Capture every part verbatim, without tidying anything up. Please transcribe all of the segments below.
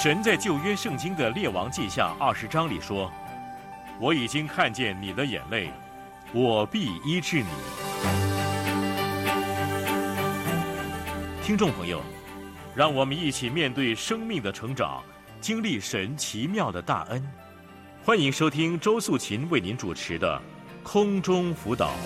神在旧约圣经的列王记下二十章里说，我已经看见你的眼泪，我必医治你。听众朋友，让我们一起面对生命的成长，经历神奇妙的大恩。欢迎收听周素琴为您主持的空中辅导。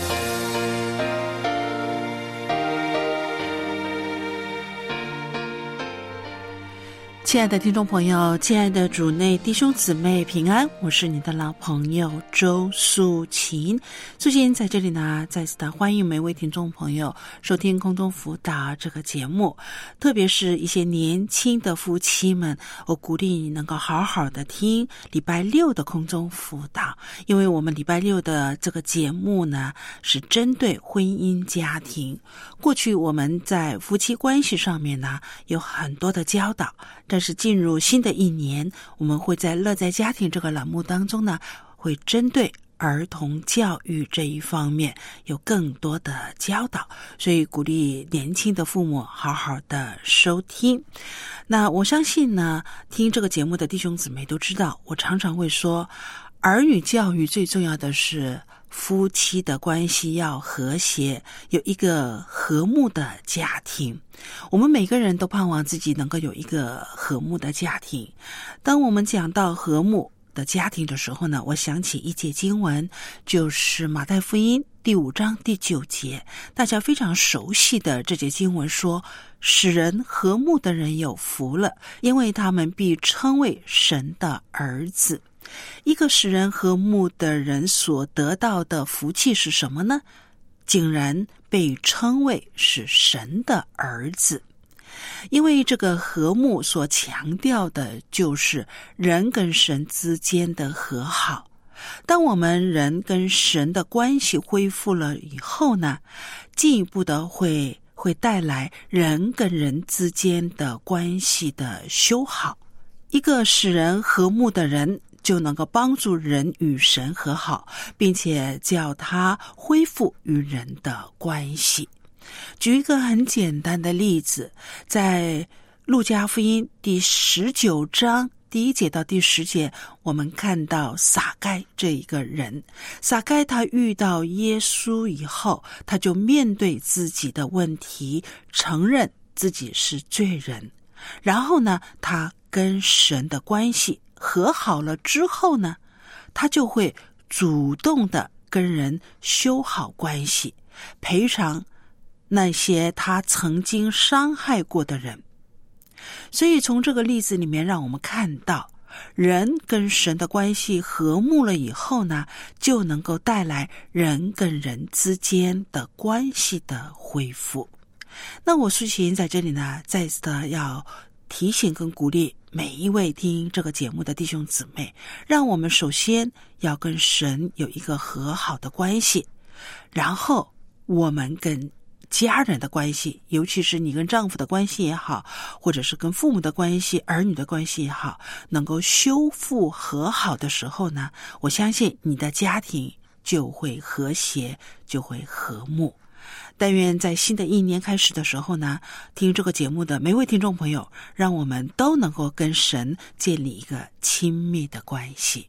亲爱的听众朋友，亲爱的主内弟兄姊妹平安，我是你的老朋友周素琴。素琴在这里呢，再次的欢迎每位听众朋友收听空中辅导这个节目，特别是一些年轻的夫妻们，我鼓励你能够好好的听礼拜六的空中辅导，因为我们礼拜六的这个节目呢，是针对婚姻家庭。过去我们在夫妻关系上面呢，有很多的教导，但是进入新的一年，我们会在乐在家庭这个栏目当中呢，会针对儿童教育这一方面有更多的教导，所以鼓励年轻的父母好好的收听。那我相信呢，听这个节目的弟兄姊妹都知道，我常常会说，儿女教育最重要的是夫妻的关系要和谐，有一个和睦的家庭。我们每个人都盼望自己能够有一个和睦的家庭。当我们讲到和睦的家庭的时候呢，我想起一节经文，就是马太福音第五章第九节，大家非常熟悉的这节经文说，使人和睦的人有福了，因为他们必称为神的儿子。一个使人和睦的人所得到的福气是什么呢？竟然被称为是神的儿子。因为这个和睦所强调的就是人跟神之间的和好。当我们人跟神的关系恢复了以后呢，进一步的会会带来人跟人之间的关系的修好。一个使人和睦的人就能够帮助人与神和好，并且叫他恢复与人的关系。举一个很简单的例子，在路加福音第十九章第一节到第十节，我们看到撒该这一个人。撒该他遇到耶稣以后，他就面对自己的问题，承认自己是罪人。然后呢，他跟神的关系和好了之后呢，他就会主动的跟人修好关系，赔偿那些他曾经伤害过的人。所以从这个例子里面，让我们看到人跟神的关系和睦了以后呢，就能够带来人跟人之间的关系的恢复。那我素琴在这里呢，再次的要提醒跟鼓励每一位听这个节目的弟兄姊妹，让我们首先要跟神有一个和好的关系，然后我们跟家人的关系，尤其是你跟丈夫的关系也好，或者是跟父母的关系、儿女的关系也好，能够修复和好的时候呢，我相信你的家庭就会和谐，就会和睦。但愿在新的一年开始的时候呢，听这个节目的每位听众朋友，让我们都能够跟神建立一个亲密的关系。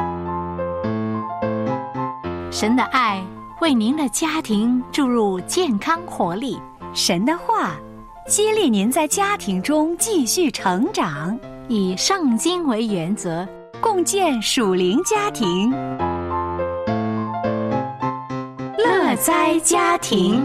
神的爱为您的家庭注入健康活力， 神的话激励您在家庭中继续成长， 以圣经为原则， 共建属灵家庭。 乐哉家庭。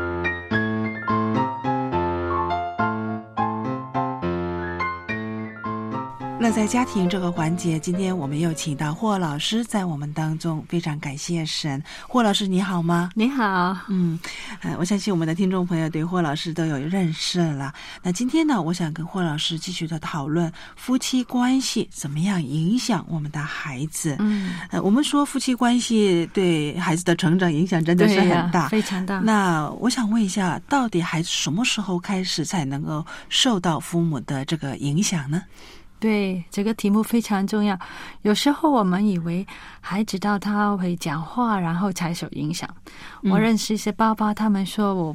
乐在家庭这个环节，今天我们又请到霍老师在我们当中，非常感谢神。霍老师你好吗？ 你好。 嗯，呃，我相信我们的听众朋友对霍老师都有认识了。那今天呢，我想跟霍老师继续的讨论夫妻关系怎么样影响我们的孩子。 嗯， 呃，我们说夫妻关系对孩子的成长影响真的是很大， 非常大。 那我想问一下，到底孩子什么时候开始才能够受到父母的这个影响呢？ 对，这个题目非常重要。有时候我们以为孩子到他会讲话然后才受影响、嗯、我认识一些爸爸，他们说我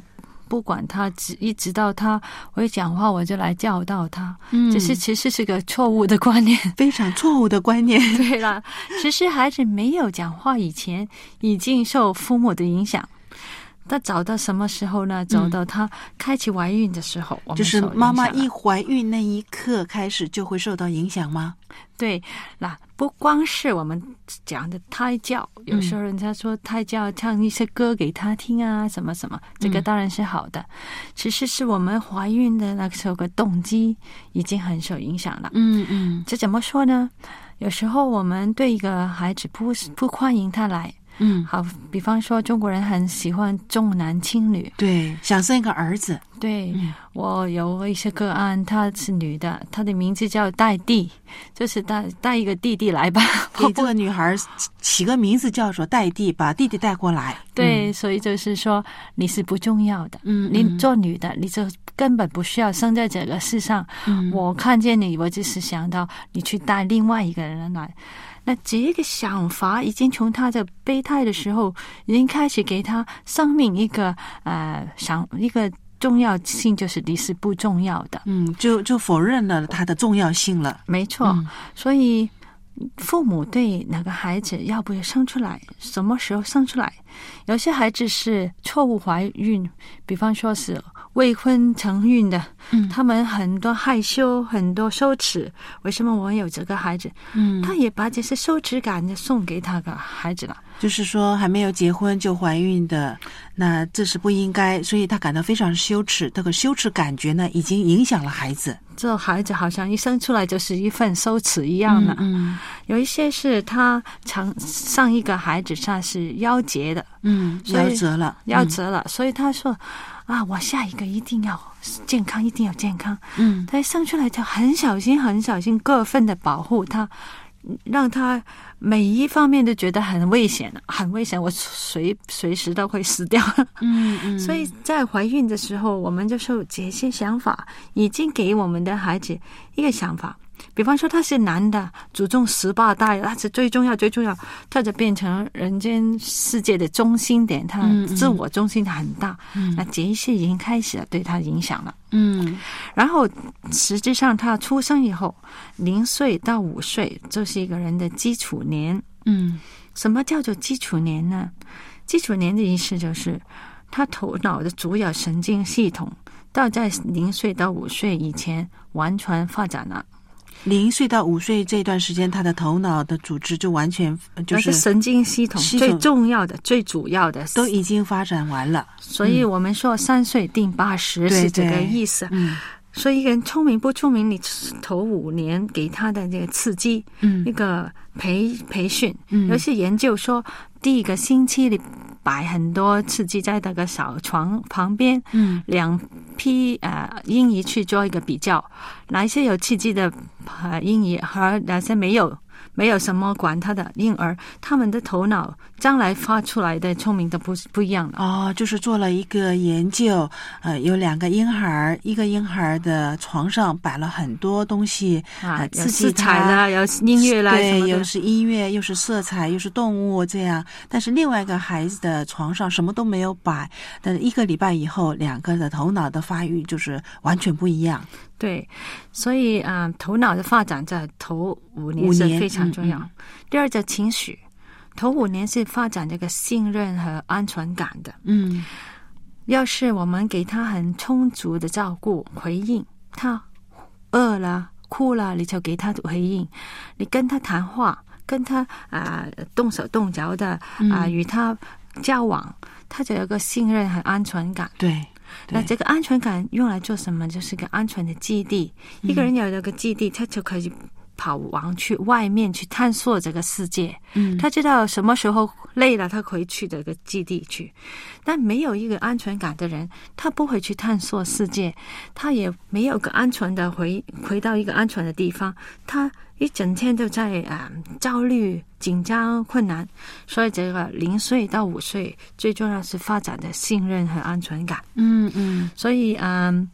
不管他，只一直到他会讲话，我就来教导他。嗯，这是其实是个错误的观念， 非常错误的观念。 对了，其实孩子没有讲话以前，已经受父母的影响。他找到什么时候呢？找到他开始怀孕的时候，嗯、 就是妈妈一怀孕那一刻开始就会受到影响吗？ 对，那不光是我们讲的胎教，有时候人家说胎教唱一些歌给他听啊，什么什么，这个当然是好的。嗯、其实是我们怀孕的那个时候的动机已经很受影响了。嗯嗯，这怎么说呢？有时候我们对一个孩子不不欢迎他来。嗯，好，比方说中国人很喜欢重男轻女， 对，想生一个儿子。 对、嗯、我有一些个案，她是女的，她的名字叫带弟，就是带带一个弟弟来吧， 给这个女孩起个名字叫做带弟，把弟弟带过来。 对、嗯、所以就是说你是不重要的，嗯，你做女的你就根本不需要生在这个世上。嗯，我看见你，我只是想到你去带另外一个人来。那这个想法已经从他的胚胎的时候已经开始给他生命一个呃想一个重要性，就是你是不重要的。嗯， 就就否认了他的重要性了。 没错、嗯、所以父母对那个孩子要不要生出来，什么时候生出来，有些孩子是错误怀孕，比方说是未婚成孕的，嗯，他们很多害羞，很多羞耻。为什么我有这个孩子？嗯，他也把这些羞耻感送给他的孩子了。 就是说，还没有结婚就怀孕的，那这是不应该，所以他感到非常羞耻。这个羞耻感觉呢，已经影响了孩子。 这孩子好像一生出来就是一份羞耻一样的。嗯，嗯有一些是他常上一个孩子他是夭折的， 嗯，夭折了， 夭折了，嗯、所以他说。啊，我下一个一定要健康，一定要健康。嗯，他生出来就很小心，很小心，过分的保护他，让他每一方面都觉得很危险，很危险，我随随时都会死掉。嗯嗯，所以在怀孕的时候，我们就说这些想法已经给我们的孩子一个想法。比方说他是男的，祖宗十八代，他是最重要最重要，他就变成人间世界的中心点，他自我中心很大。嗯，那这一些已经开始了对他影响了。嗯，然后实际上他出生以后，零岁到五岁就是一个人的基础年。嗯，什么叫做基础年呢？基础年的意思就是他头脑的主要神经系统到在零岁到五岁以前完全发展了。 零岁到五岁这段时间，他的头脑的组织就完全就是神经系统最重要的、最主要的都已经发展完了。 所以我们说三岁定八十是这个意思。嗯，所以一个人聪明不聪明，你头五年给他的这个刺激，嗯，一个培培训，嗯，有些研究说第一个星期里摆很多刺激在那个小床旁边，嗯，两批呃婴儿去做一个比较，哪一些有刺激的呃婴儿和哪些没有没有什么管他的婴儿，他们的头脑将来发出来的聪明都不不一样了。 哦，就是做了一个研究，呃，有两个婴孩，一个婴孩的床上摆了很多东西，啊，呃、刺激他， 有色彩啦，有音乐啦， 对，又是音乐，又是色彩，又是动物这样。但是另外一个孩子的床上什么都没有摆，但是一个礼拜以后，两个的头脑的发育就是完全不一样。 对，所以啊、呃，头脑的发展在头五年是非常重要。嗯嗯、第二个情绪，头五年是发展这个信任和安全感的。嗯，要是我们给他很充足的照顾回应，他饿了哭了，你就给他回应，你跟他谈话，跟他啊、呃、动手动脚的啊、呃、与他交往，他就有个信任和安全感。 对。 那这个安全感用来做什么？就是个安全的基地。嗯、一个人有这个基地，他就可以跑往去外面去探索这个世界。嗯，他知道什么时候累了，他可以去这个基地去。但没有一个安全感的人，他不会去探索世界，他也没有个安全的回回到一个安全的地方，他一整天都在啊、呃、焦虑、紧张、困难。所以这个零岁到五岁最重要是发展的信任和安全感。嗯嗯，所以嗯、呃，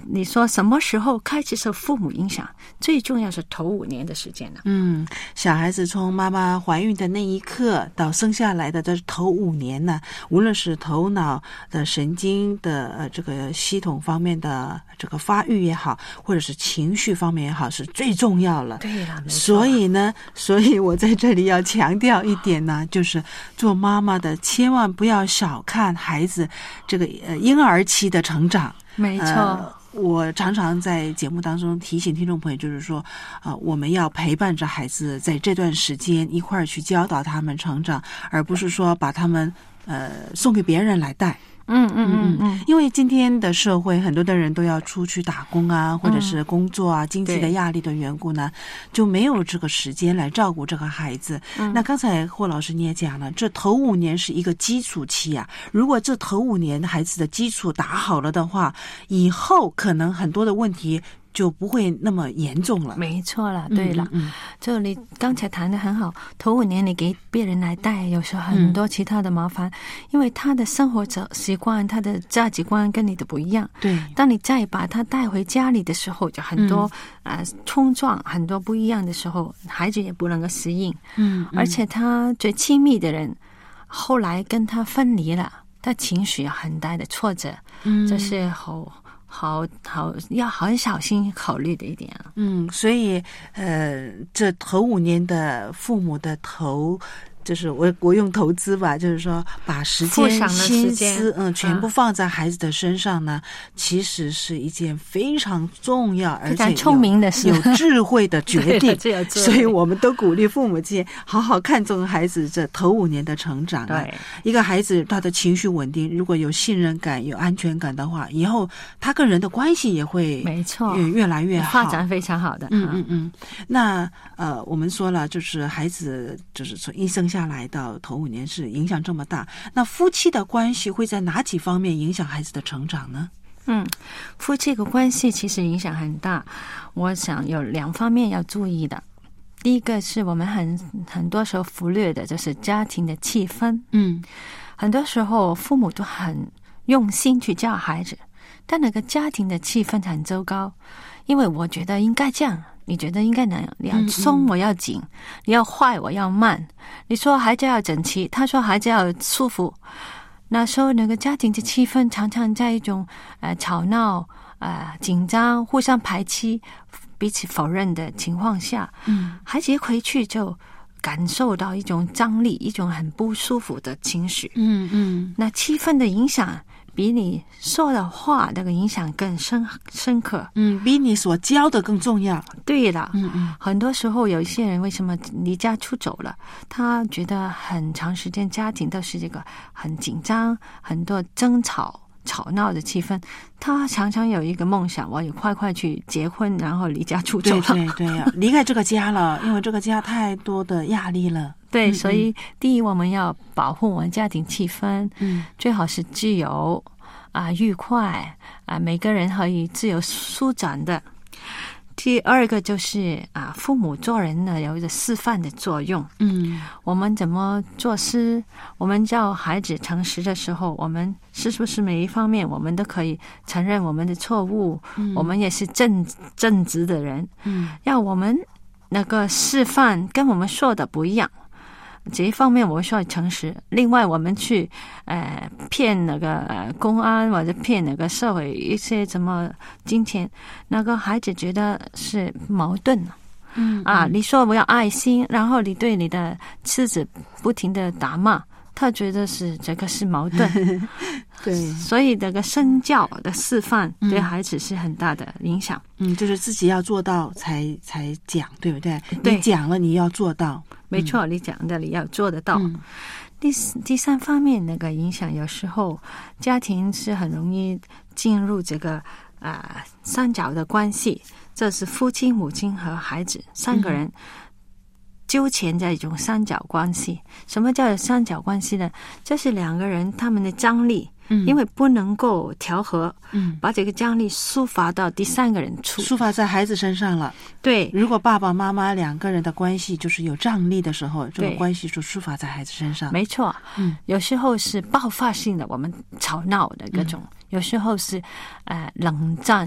你说什么时候开始受父母影响？最重要是头五年的时间了。 嗯，小孩子从妈妈怀孕的那一刻到生下来的这头五年呢，无论是头脑的神经的呃这个系统方面的这个发育也好，或者是情绪方面也好，是最重要了。 对了， 所以呢，所以我在这里要强调一点呢，就是做妈妈的千万不要小看孩子这个呃婴儿期的成长。 没错。 呃我常常在节目当中提醒听众朋友，就是说啊、呃，我们要陪伴着孩子在这段时间一块儿去教导他们成长，而不是说把他们呃送给别人来带。 嗯嗯嗯嗯， 因为今天的社会很多的人都要出去打工啊，或者是工作啊， 嗯、 经济的压力的缘故呢，就没有这个时间来照顾这个孩子。嗯、那刚才霍老师你也讲了，这头五年是一个基础期啊，如果这头五年孩子的基础打好了的话，以后可能很多的问题就不会那么严重了。 没错了，对了， 嗯嗯、 就你刚才谈的很好，头五年你给别人来带，有时候很多其他的麻烦，嗯、因为他的生活习惯、他的价值观跟你的不一样。 对， 当你再把他带回家里的时候，就很多、嗯、呃冲撞，很多不一样的时候，孩子也不能够适应。 嗯，嗯而且他最亲密的人后来跟他分离了，他情绪有很大的挫折。嗯，这是好。好好要很小心考虑的一点啊。 嗯，所以呃，这头五年的父母的头，就是我我用投资吧，就是说把时间、心思嗯全部放在孩子的身上呢，啊、其实是一件非常重要而且聪明的事、 有智慧的决定。 所以我们都鼓励父母亲好好看重孩子这头五年的成长、啊。 对， 一个孩子他的情绪稳定，如果有信任感、有安全感的话，以后他跟人的关系也会没错越越来越好， 发展非常好的。 嗯嗯嗯。那呃，我们说了，就是孩子就是从一生下来到头五年是影响这么大，那夫妻的关系会在哪几方面影响孩子的成长呢？ 嗯，夫妻的关系其实影响很大，我想有两方面要注意的。第一个是我们很很多时候忽略的，就是家庭的气氛。 嗯， 很多时候父母都很用心去教孩子，但那个家庭的气氛很糟糕，因为我觉得应该这样。你觉得应该那样，你要松我要紧，嗯嗯你要快我要慢。你说孩子要整齐，他说孩子要舒服。那时候那个家庭的气氛常常在一种呃吵闹、呃紧张、互相排斥、彼此否认的情况下，嗯，孩子一回去就感受到一种张力，一种很不舒服的情绪。 嗯嗯， 那气氛的影响比你说的话那个影响更深深刻， 嗯，比你所教的更重要。 对了， 嗯嗯， 很多时候有一些人为什么离家出走了？他觉得很长时间家庭都是这个很紧张，很多争吵、吵闹的气氛。他常常有一个梦想，我也快快去结婚，然后离家出走了。 对对对、啊，离开这个家了，因为这个家太多的压力了。 对， 嗯嗯所以第一我们要保护我们家庭气氛， 嗯， 最好是自由啊、愉快啊，每个人可以自由舒展的。第二个就是啊，父母做人呢有一个示范的作用。 嗯， 我们怎么做事？我们教孩子诚实的时候，我们是不是每一方面我们都可以承认我们的错误？嗯，我们也是正正直的人。嗯，要我们那个示范跟我们说的不一样。这一方面我们需要诚实，另外我们去呃骗那个、呃、公安或者骗那个社会一些什么金钱，那个孩子觉得是矛盾。嗯啊，你说我要爱心，然后你对你的妻子不停的打骂，他觉得是这个是矛盾。 对， 所以这个身教的示范对孩子是很大的影响。 嗯，就是自己要做到才才讲，对不对？ 对， 你讲了你要做到。 没错，你讲的你要做得到。 嗯、 第第三方面那个影响，有时候家庭是很容易进入这个啊、呃、三角的关系，这是父亲、母亲和孩子三个人纠缠在一种三角关系。嗯、什么叫三角关系呢？就是两个人他们的张力。嗯，因为不能够调和，嗯，把这个张力抒发到第三个人处， 抒发在孩子身上了。 对， 如果爸爸妈妈两个人的关系就是有张力的时候，这个关系就抒发在孩子身上。 没错，嗯，有时候是爆发性的，我们吵闹的各种；嗯、有时候是呃冷战，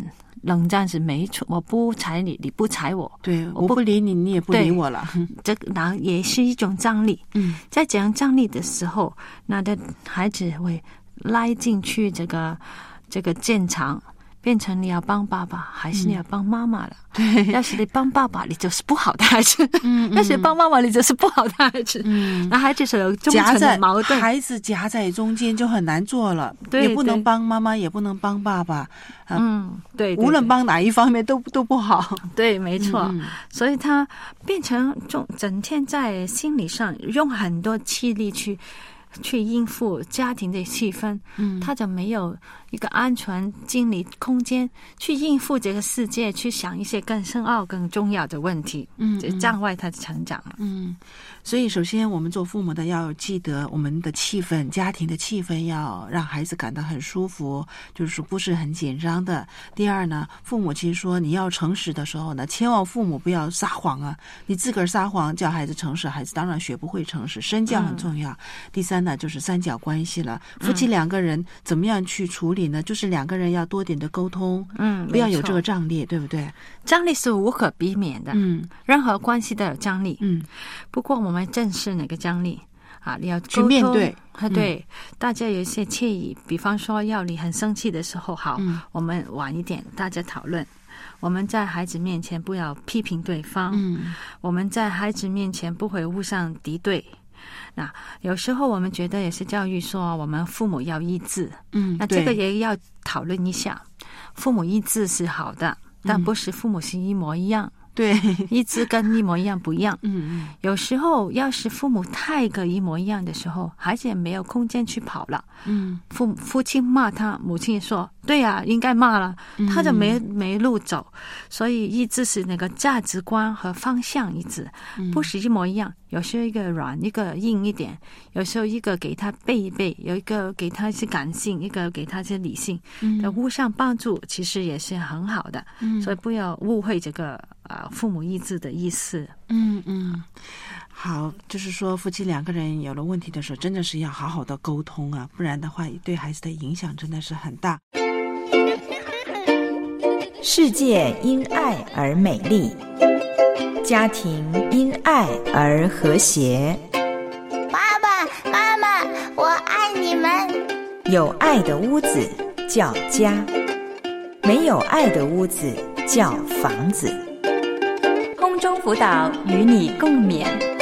冷战是没错，我不睬你，你不睬我， 对， 我不我不理你，你也不理我了。 这个然后也是一种张力。 嗯， 在这样张力的时候，那的孩子会拉进去这个这个战场，变成你要帮爸爸还是你要帮妈妈了？对，要是你帮爸爸，你就是不好的孩子；嗯，要是帮妈妈，你就是不好的孩子。嗯，那孩子是有忠诚的矛盾， 孩子夹在中间就很难做了， 对， 也不能帮妈妈，也不能帮爸爸。 啊、嗯，对，对， 无论帮哪一方面都都不好。 对，没错。 嗯、 所以他变成整整天在心理上用很多气力去。去应付家庭的气氛，嗯，他就没有一个安全精力空间去应付这个世界，去想一些更深奥、更重要的问题，嗯，就障碍他的成长了。 嗯，所以首先我们做父母的要记得，我们的气氛，家庭的气氛要让孩子感到很舒服，就是说不是很紧张的。第二呢，父母亲说你要诚实的时候呢，千万父母不要撒谎啊！你自个儿撒谎叫孩子诚实，孩子当然学不会诚实。身教很重要。嗯、第三呢，就是三角关系了。夫妻两个人怎么样去处理呢？就是两个人要多点的沟通，嗯，不要有这个张力，对不对？ 张力是无可避免的，嗯，任何关系都有张力，嗯。不过我们正视那个张力啊，你要去面对， 啊，对，嗯、大家有一些惬意。比方说，要你很生气的时候，好，嗯、我们晚一点，大家讨论。我们在孩子面前不要批评对方，嗯，我们在孩子面前不会互相敌对。那有时候我们觉得也是教育说，我们父母要一致，嗯，那这个也要讨论一下。父母一致是好的，但不是父母是一模一样。对，一致跟一模一样不一样。嗯嗯，有时候要是父母太个一模一样的时候，孩子也没有空间去跑了。嗯，父父亲骂他，母亲也说对啊，应该骂了，他就没没路走。所以一致是那个价值观和方向一致，不是一模一样。有时候一个软，一个硬一点；有时候一个给他背一背，有一个给他是感性，一个给他是理性。嗯，互相帮助其实也是很好的。嗯，所以不要误会这个啊、呃、父母意志的意思。 嗯嗯，好，就是说夫妻两个人有了问题的时候，真的是要好好的沟通啊，不然的话对孩子的影响真的是很大。 世界因爱而美丽，家庭因爱而和谐。 爸爸妈妈，我爱你们。 有爱的屋子叫家，没有爱的屋子叫房子。 空中辅导与你共勉。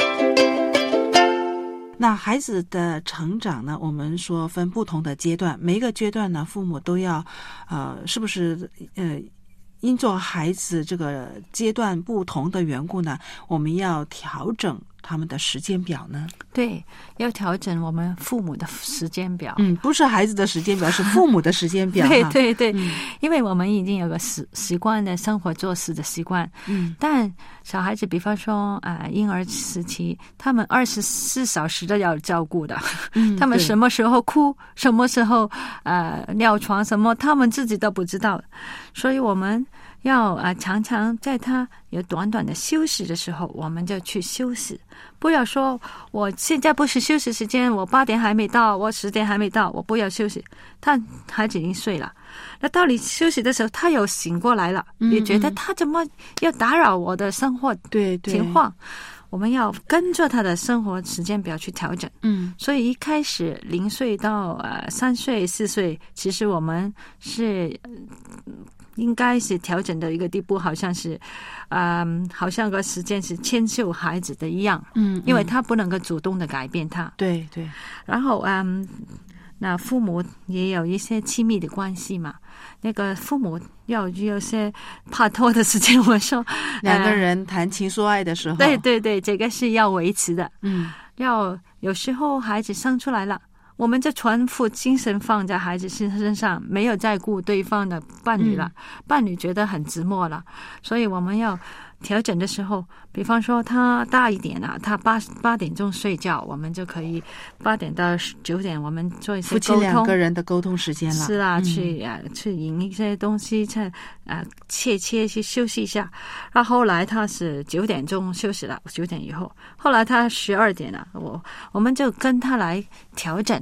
那孩子的成长呢，我们说分不同的阶段，每一个阶段呢，父母都要呃是不是呃因做孩子这个阶段不同的缘故呢，我们要调整他们的时间表呢？ 对，要调整我们父母的时间表。 嗯，不是孩子的时间表，是父母的时间表。 对对对、嗯，因为我们已经有个习习惯的生活作息的习惯。嗯，但小孩子，比方说啊、呃，婴儿时期，他们二十四小时都要照顾的。嗯，他们什么时候哭，什么时候呃尿床，什么他们自己都不知道，所以我们要啊、呃，常常在他有短短的休息的时候，我们就去休息。不要说我现在不是休息时间，我八点还没到，我十点还没到，我不要休息。他孩子已经睡了，那到你休息的时候，他又醒过来了，你、嗯、觉得他怎么要打扰我的生活对情况？我们要跟着他的生活时间表去调整。嗯，所以一开始零岁到呃三岁四岁，其实我们是。应该是调整的一个地步，好像是，嗯，好像个时间是迁就孩子的一样，嗯，因为他不能够主动的改变他， 对对。 然后，嗯，那父母也有一些亲密的关系嘛，那个父母要有些拍拖的时间，我说两个人谈情说爱的时候， 呃、对对对，这个是要维持的，嗯，要有时候孩子生出来了。我们就全副精神放在孩子身上，没有在顾对方的伴侣了、嗯、伴侣觉得很寂寞了，所以我们要调整的时候，比方说他大一点了，他八八点钟睡觉，我们就可以八点到九点我们做一些沟通， 夫妻两个人的沟通时间了， 是啊， 嗯、 去啊去饮一些东西，去啊切切去休息一下。然后后来他是九点钟休息了，九点以后，后来他十二点了，我我们就跟他来调整。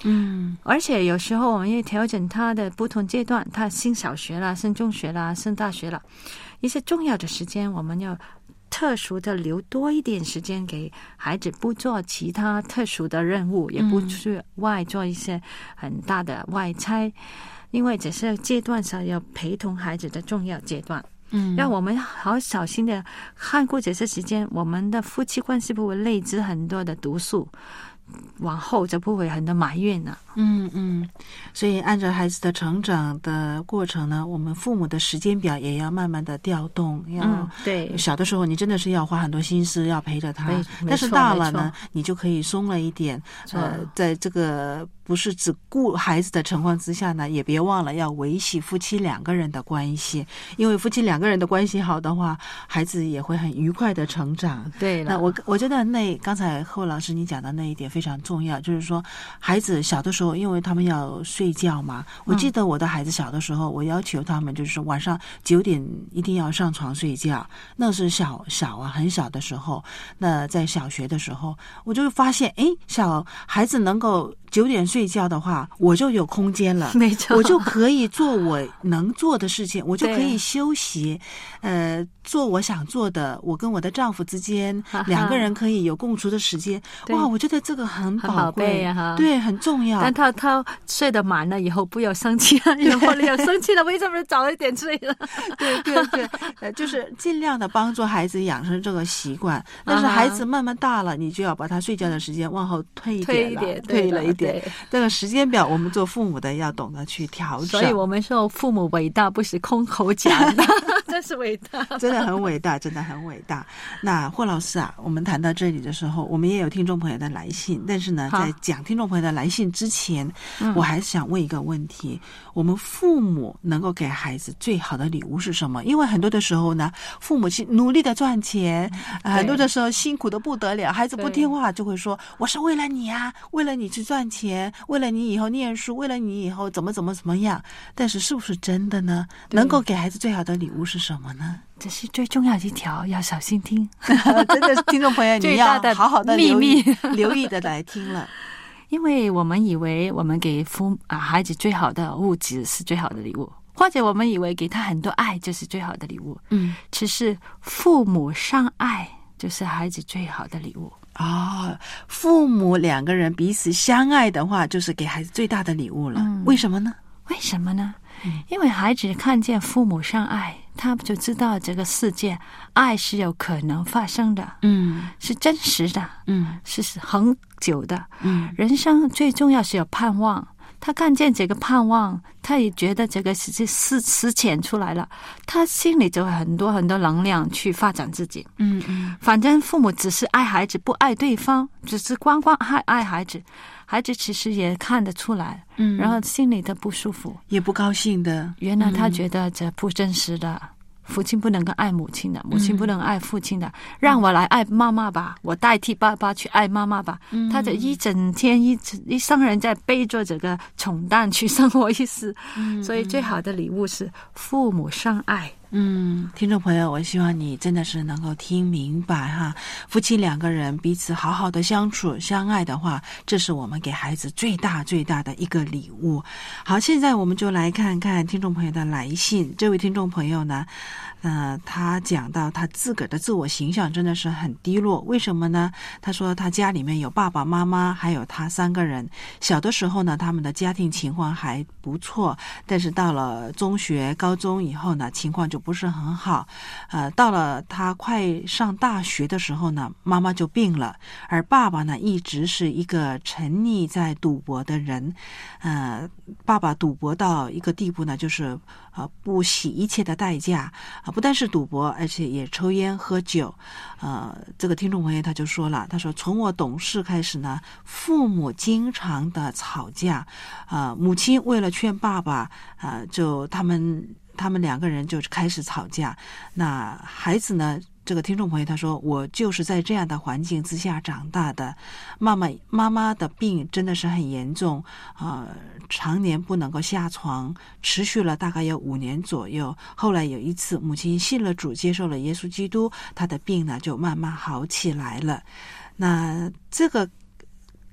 嗯，而且有时候我们也调整他的不同阶段，他升小学啦，升中学啦，升大学了，一些重要的时间我们要特殊的留多一点时间给孩子，不做其他特殊的任务，也不去外做一些很大的外差，因为这是阶段上要陪同孩子的重要阶段。嗯，让我们好小心的看过这些时间，我们的夫妻关系不会累积很多的毒素，往后就不会很多埋怨了。 嗯嗯，所以按照孩子的成长的过程呢，我们父母的时间表也要慢慢的调动。要、嗯、对，小的时候你真的是要花很多心思要陪着他，但是大了呢，你就可以松了一点。呃，在这个不是只顾孩子的情况之下呢，也别忘了要维系夫妻两个人的关系，因为夫妻两个人的关系好的话，孩子也会很愉快的成长。对了，那我我觉得那刚才贺老师你讲的那一点非常重要，就是说孩子小的时候，因为他们要睡觉嘛，我记得我的孩子小的时候，我要求他们就是晚上九点一定要上床睡觉，那是小小啊很小的时候。那在小学的时候，我就发现，哎，小孩子能够九点睡觉的话，我就有空间了，没错，我就可以做我能做的事情，我就可以休息，呃，做我想做的。我跟我的丈夫之间两个人可以有共处的时间，哇，我觉得这个很宝贵啊，对，很重要。 但他他睡得满了以后，不要生气了，以后你要生气了，为什么早一点睡了？ 对对对，呃，就是尽量的帮助孩子养成这个习惯。但是孩子慢慢大了，你就要把他睡觉的时间往后推一点了，推一点，推了一点。这个时间表，我们做父母的要懂得去调整。 所以我们说父母伟大，不是空口讲的，真是伟大， 真的很伟大，真的很伟大。那霍老师啊，我们谈到这里的时候，我们也有听众朋友的来信，但是呢，在讲听众朋友的来信之前，我还是想问一个问题：我们父母能够给孩子最好的礼物是什么？因为很多的时候呢，父母亲努力的赚钱，很多的时候辛苦的不得了，孩子不听话就会说：“我是为了你啊，为了你去赚钱。”为了你以后念书，为了你以后怎么怎么怎么样，但是是不是真的呢？能够给孩子最好的礼物是什么呢？ 这是最重要的一条，要小心听。 真的，听众朋友，你要好好的留意留意的来听了。 因为我们以为我们给父啊孩子最好的物质是最好的礼物，或者我们以为给他很多爱就是最好的礼物。嗯，其实父母相爱就是孩子最好的礼物。 哦，父母两个人彼此相爱的话，就是给孩子最大的礼物了。嗯，为什么呢？ 为什么呢？嗯，因为孩子看见父母相爱，他就知道这个世界爱是有可能发生的，嗯，是真实的，嗯，是恒久的，嗯，人生最重要是有盼望。他看见这个盼望，他也觉得这个是实实践出来了，他心里就会很多很多能量去发展自己。嗯嗯，反正父母只是爱孩子，不爱对方，只是光光爱爱孩子，孩子其实也看得出来，嗯，然后心里的不舒服， 也不高兴的。 原来他觉得这不真实的。嗯，父亲不能够爱母亲的，母亲不能爱父亲的，嗯，让我来爱妈妈吧，我代替爸爸去爱妈妈吧。嗯，他就一整天一一生人在背着这个重担去生活一世。嗯，所以最好的礼物是父母相爱。 嗯，听众朋友，我希望你真的是能够听明白哈，夫妻两个人彼此好好的相处相爱的话，这是我们给孩子最大最大的一个礼物。好，现在我们就来看看听众朋友的来信。这位听众朋友呢，呃，他讲到他自个儿的自我形象真的是很低落，为什么呢？他说他家里面有爸爸妈妈还有他三个人，小的时候呢他们的家庭情况还不错，但是到了中学高中以后呢，情况就不是很好。呃，到了他快上大学的时候呢，妈妈就病了，而爸爸呢一直是一个沉溺在赌博的人。呃，爸爸赌博到一个地步呢，就是呃不惜一切的代价啊，不但是赌博，而且也抽烟喝酒。呃，这个听众朋友他就说了，他说从我懂事开始呢，父母经常的吵架，呃，母亲为了劝爸爸，呃，就他们他们两个人就开始吵架。那孩子呢？这个听众朋友他说，我就是在这样的环境之下长大的，妈妈妈妈的病真的是很严重，呃，常年不能够下床，持续了大概有五年左右。后来有一次母亲信了主，接受了耶稣基督，她的病呢就慢慢好起来了。那这个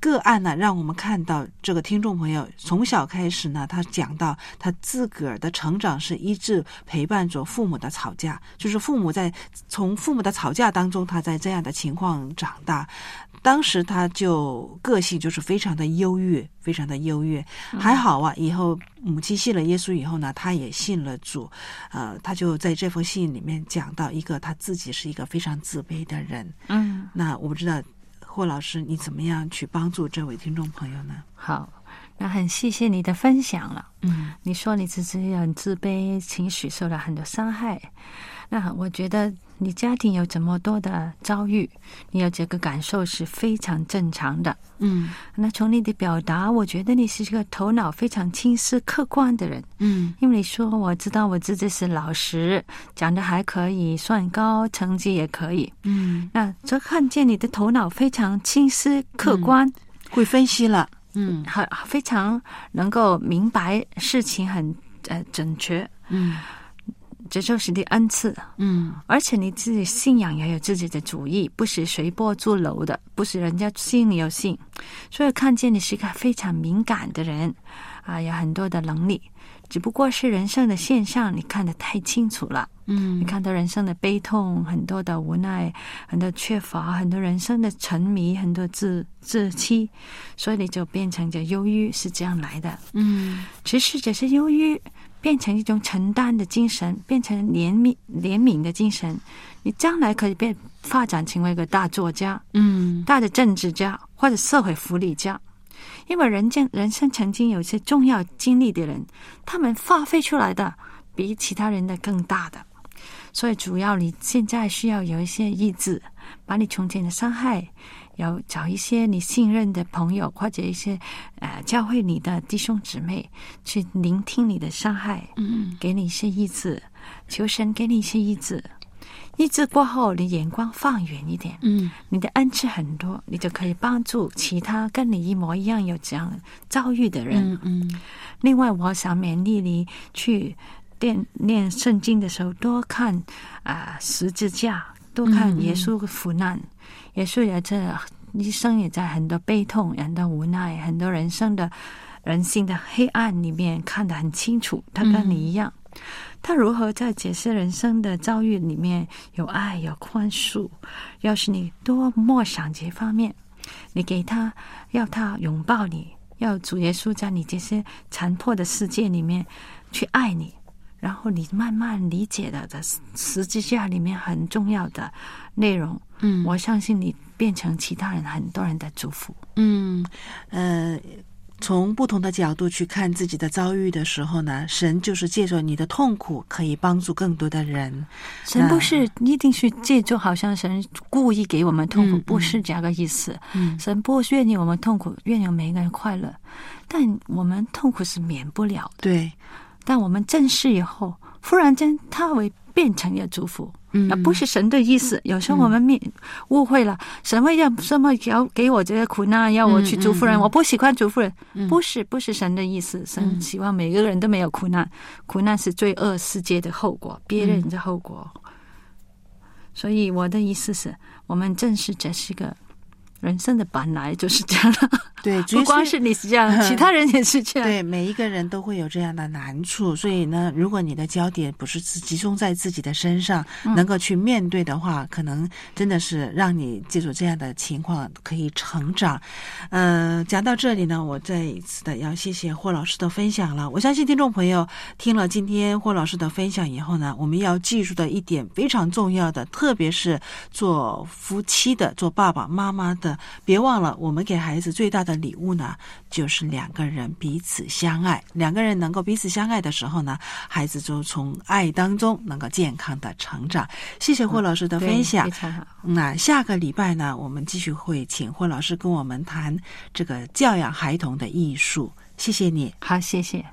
个案呢，让我们看到这个听众朋友从小开始呢，他讲到他自个儿的成长是一直陪伴着父母的吵架，就是父母在从父母的吵架当中，他在这样的情况长大。当时他就个性就是非常的优越，非常的优越。还好啊，以后母亲信了耶稣以后呢，他也信了主。呃，他就在这封信里面讲到一个他自己是一个非常自卑的人。嗯，那我不知道霍老师你怎么样去帮助这位听众朋友呢？ 好，那很谢谢你的分享了。嗯，你说你自己很自卑，情绪受了很多伤害。那我觉得你家庭有这么多的遭遇，你有这个感受是非常正常的。嗯，那从你的表达，我觉得你是一个头脑非常清晰客观的人。嗯，因为你说我知道我自己是老实，讲的还可以，算高，成绩也可以。嗯，那这看见你的头脑非常清晰客观，嗯， 会分析了。 嗯，很非常能够明白事情很呃准确。嗯。这就是你的恩赐。嗯，而且你自己信仰也有自己的主意，不是随波逐流的，不是人家信你有信。所以看见你是一个非常敏感的人啊，有很多的能力，只不过是人生的现象你看得太清楚了。嗯，你看到人生的悲痛，很多的无奈，很多缺乏，很多人生的沉迷，很多自自欺，所以你就变成这忧郁，是这样来的。嗯，其实这是忧郁变成一种承担的精神，变成怜悯怜悯的精神，你将来可以变发展成为一个大作家，嗯，大的政治家或者社会福利家。因为人间人生曾经有一些重要经历的人，他们发挥出来的比其他人的更大的。所以主要你现在需要有一些意志，把你从前的伤害，要找一些你信任的朋友，或者一些呃教会你的弟兄姊妹去聆听你的伤害，嗯，给你一些医治，求神给你一些医治。医治过后，你眼光放远一点，嗯，你的恩赐很多，你就可以帮助其他跟你一模一样有这样遭遇的人。嗯嗯。另外，我想勉励你去念念圣经的时候，多看啊、呃、十字架，多看耶稣的苦难。嗯，耶稣也这一生也在很多悲痛、很多无奈、很多人生的人性的黑暗里面看得很清楚。他跟你一样，嗯，他如何在解释人生的遭遇里面有爱、有宽恕。要是你多默想这方面，你给他，要他拥抱你，要主耶稣在你这些残破的世界里面去爱你。然后你慢慢理解了的十字架里面很重要的内容，嗯，我相信你变成其他人很多人的祝福。嗯， 呃，从不同的角度去看自己的遭遇的时候呢，神就是借着你的痛苦可以帮助更多的人。 神不是一定是借助，好像神故意给我们痛苦，嗯，不是这个意思。嗯，神不愿意我们痛苦，愿意每一个人快乐，但我们痛苦是免不了的。 对。 但我们正视以后，忽然间它会变成一个祝福，嗯，而不是神的意思。有时候我们面误会了，神会要什么要给我这个苦难，要我去祝福人，嗯嗯嗯，我不喜欢祝福人，嗯，不是不是神的意思。神希望每个人都没有苦难，苦难是罪恶世界的后果，别人的后果。嗯，所以我的意思是，我们正视这是个人生的本来就是这样了。 对， 不光是你是这样，嗯，其他人也是这样。 对，每一个人都会有这样的难处，所以呢，如果你的焦点不是集中在自己的身上，嗯，能够去面对的话，可能真的是让你借助这样的情况可以成长。呃，讲到这里呢，我再一次的要谢谢霍老师的分享了。我相信听众朋友听了今天霍老师的分享以后呢，我们要记住的一点非常重要的，特别是做夫妻的、做爸爸妈妈的，别忘了我们给孩子最大的礼物呢，就是两个人彼此相爱。两个人能够彼此相爱的时候呢，孩子就从爱当中能够健康的成长。谢谢霍老师的分享。 嗯，非常好。 那下个礼拜呢，我们继续会请霍老师跟我们谈这个教养孩童的艺术。谢谢你。 好，谢谢。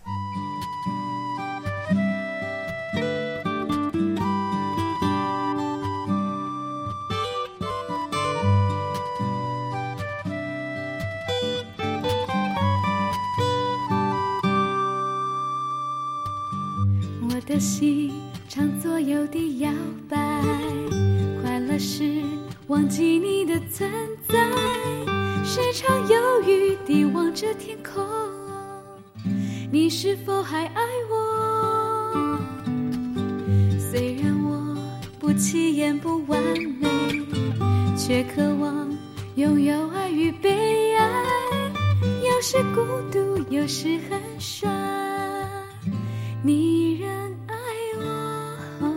我的心常左右地摇摆，快乐时忘记你的存在， 时常忧郁地望着天空，你是否还爱我？虽然我不起眼不完美，却渴望拥有爱与被爱，有时孤独，有时很爽，你仍爱我。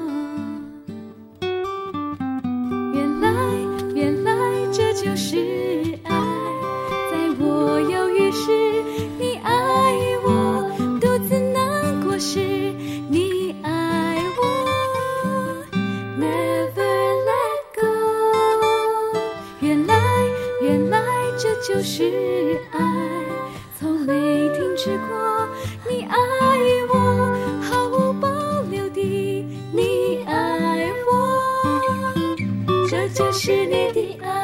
原来原来这就是爱，在我犹豫时你爱我，独自难过时你爱我， Never let go。 原来原来这就是爱，从没停止过，你爱我，毫无保留地你爱我，这就是你的爱。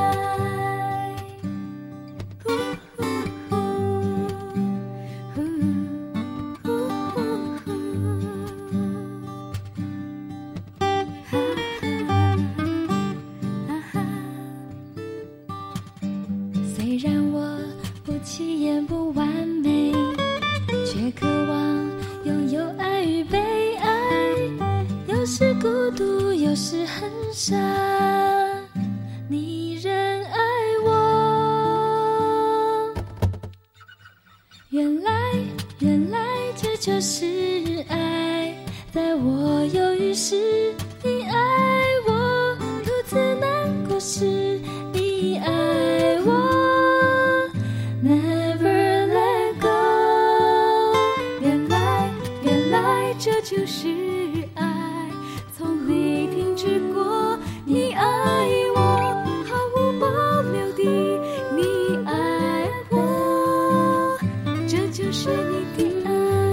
虽然我不起眼不完美，却渴望拥有爱与被爱，有时孤独，有时很傻，你仍爱我。原来原来这就是爱，在我犹豫时你爱我，独自难过时你爱我， Never let go。 原来原来这就是爱，从没停止过，你爱我，毫无保留地你爱我，这就是你的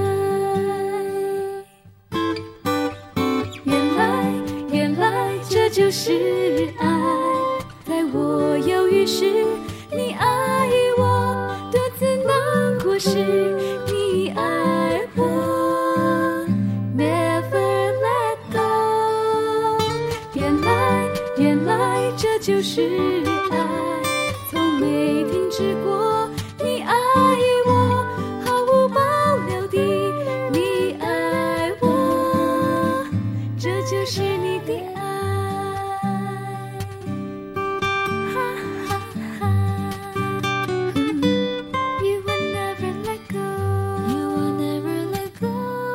爱。原来原来这就是爱，在我犹豫时你爱我，独自难过时你爱我， Never let go。 原来原来这就是爱，从没停止过，你爱我，毫无保留地你爱我，这就是你的爱。You will never let go. You will never let go.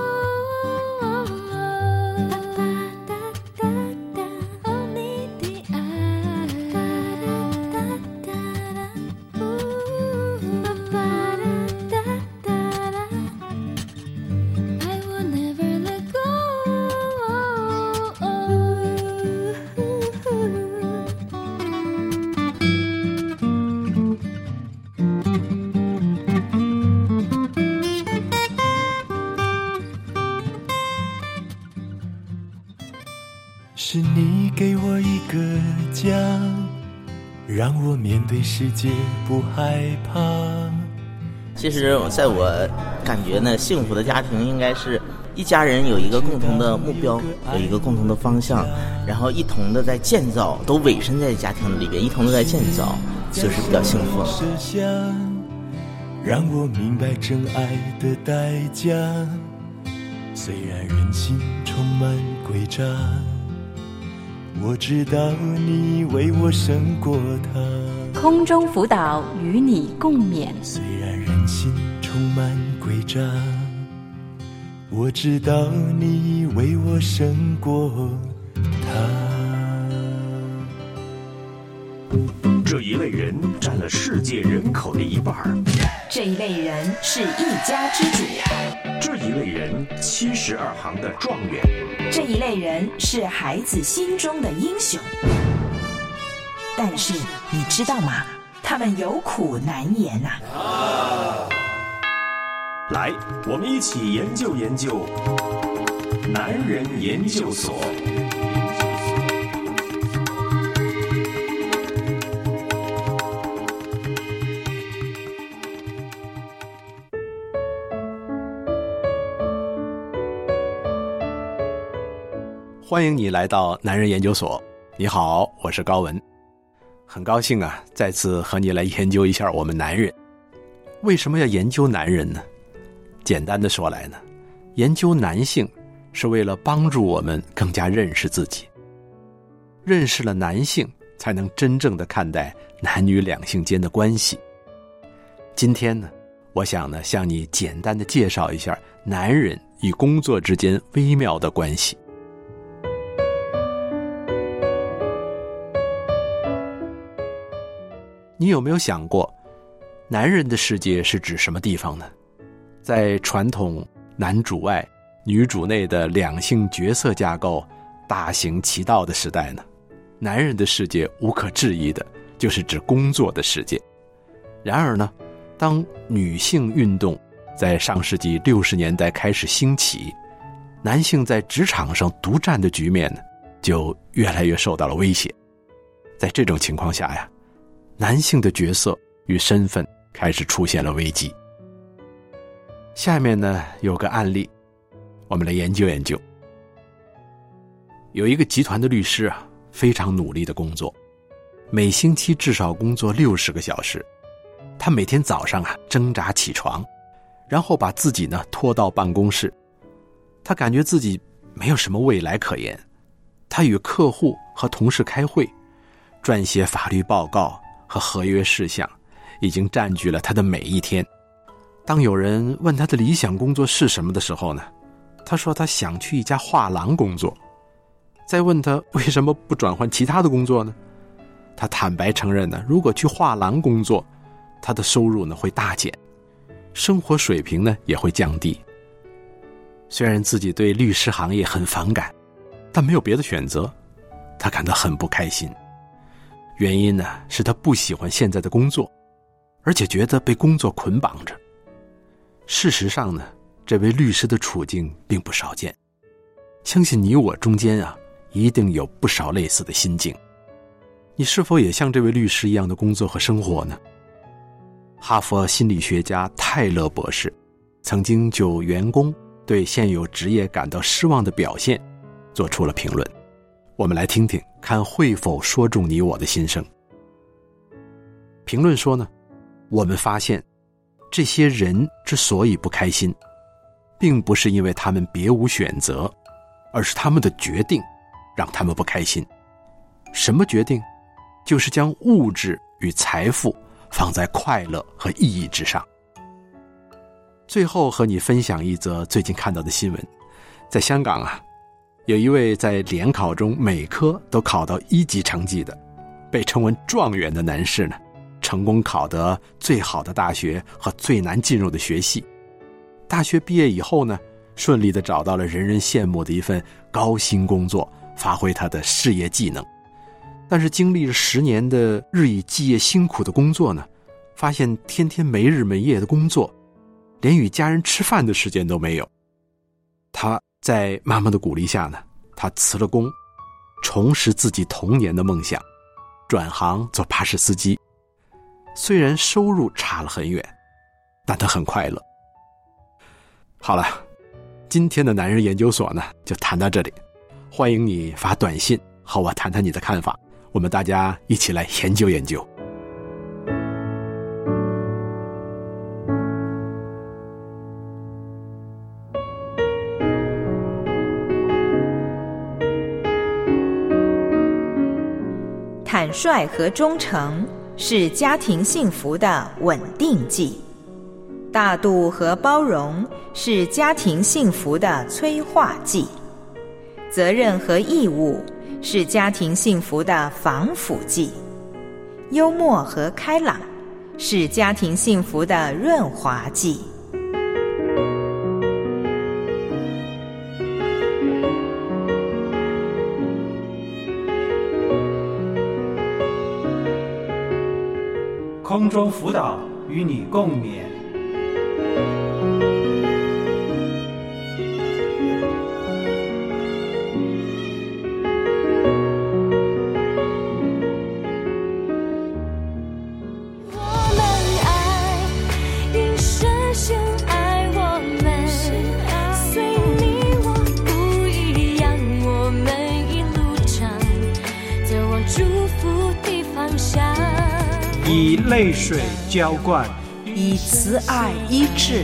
Da da da da. 哦，你的爱。Da da da da. Ooh. Da da da da. I will never let go. Oh. 是你给我一个家，让我面对世界不害怕。 其实在我感觉呢，幸福的家庭应该是一家人有一个共同的目标，有一个共同的方向，然后一同的在建造，都委身在家庭里边，一同的在建造，就是比较幸福。 让我明白真爱的代价，虽然人心充满诡诈，我知道你为我胜过他。 空中辅导与你共勉。 虽然人心充满诡诈，我知道你为我胜过他。 这一类人占了世界人口的一半， 这一类人是一家之主， 这一类人七十二行的状元， 这一类人是孩子心中的英雄。但是你知道吗？他们有苦难言呐、啊。 来，我们一起研究研究男人研究所。 欢迎你来到男人研究所。你好，我是高文。 很高兴啊，再次和你来研究一下我们男人。为什么要研究男人呢？简单的说来呢，研究男性是为了帮助我们更加认识自己。认识了男性，才能真正的看待男女两性间的关系。今天呢，我想呢，向你简单的介绍一下男人与工作之间微妙的关系。你有没有想过，男人的世界是指什么地方呢？在传统男主外女主内的两性角色架构大行其道的时代呢，男人的世界无可置疑的就是指工作的世界。然而呢，当女性运动在上世纪六十年代开始兴起，男性在职场上独占的局面呢，就越来越受到了威胁。在这种情况下呀，男性的角色与身份开始出现了危机。下面呢，有个案例，我们来研究研究。有一个集团的律师啊，非常努力的工作，每星期至少工作六十个小时。他每天早上啊，挣扎起床，然后把自己呢拖到办公室。他感觉自己没有什么未来可言。他与客户和同事开会，撰写法律报告和合约事项，已经占据了他的每一天。当有人问他的理想工作是什么的时候呢，他说他想去一家画廊工作。再问他为什么不转换其他的工作呢？他坦白承认呢，如果去画廊工作，他的收入呢会大减，生活水平呢也会降低。虽然自己对律师行业很反感，但没有别的选择，他感到很不开心。原因呢是他不喜欢现在的工作，而且觉得被工作捆绑着。事实上呢，这位律师的处境并不少见，相信你我中间啊，一定有不少类似的心境。你是否也像这位律师一样的工作和生活呢？哈佛心理学家泰勒博士曾经就员工对现有职业感到失望的表现做出了评论，我们来听听，看会否说中你我的心声。评论说呢，我们发现这些人之所以不开心，并不是因为他们别无选择，而是他们的决定让他们不开心。什么决定？就是将物质与财富放在快乐和意义之上。最后和你分享一则最近看到的新闻。在香港啊，有一位在联考中每科都考到一级成绩的，被称为状元的男士呢，成功考得最好的大学和最难进入的学系。大学毕业以后呢，顺利地找到了人人羡慕的一份高薪工作，发挥他的事业技能。但是经历了十年的日以继夜辛苦的工作呢，发现天天没日没夜的工作，连与家人吃饭的时间都没有。他在妈妈的鼓励下呢，他辞了工，重拾自己童年的梦想，转行做巴士司机。虽然收入差了很远，但他很快乐。好了，今天的男人研究所呢，就谈到这里。欢迎你发短信和我谈谈你的看法，我们大家一起来研究研究。 坦率和忠诚是家庭幸福的稳定剂，大度和包容是家庭幸福的催化剂，责任和义务是家庭幸福的防腐剂，幽默和开朗是家庭幸福的润滑剂。 空中辅导与你共勉。 祝福的方向。 以泪水浇灌， 以慈爱医治。